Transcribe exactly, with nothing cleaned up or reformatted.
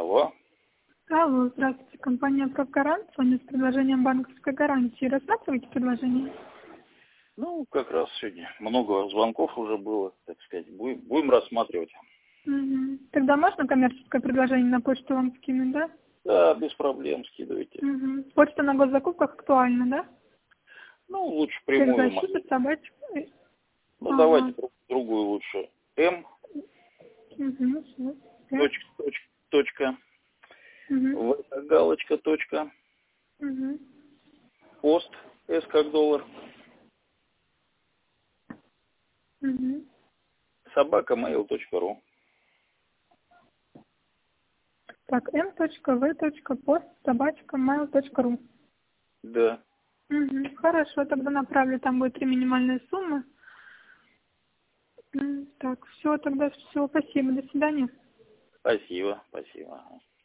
Алло. Алло, здравствуйте. Компания «Профгарант». Звоню с предложением банковской гарантии. Рассматриваете предложение? Ну, как раз сегодня много звонков уже было, так сказать. Будем, будем рассматривать. Угу. Тогда можно коммерческое предложение на почту вам скинуть, да? Да, без проблем скидывайте. Угу. Почта на госзакупках актуальна, да? Ну, лучше прямую. Защита, собачка. Ну, Ага. давайте друг- другую лучше. М. Угу. Все. Точка, точка, точка. Угу. В, галочка, точка. Угу. Пост, С как доллар. Угу. Собака mail точка ру. Так, м.в.пост собачка mail точка ру. Да. Угу. Хорошо, тогда направлю, там будет три минимальные суммы. М, Так, все, тогда все, спасибо, до свидания. Спасибо, спасибо.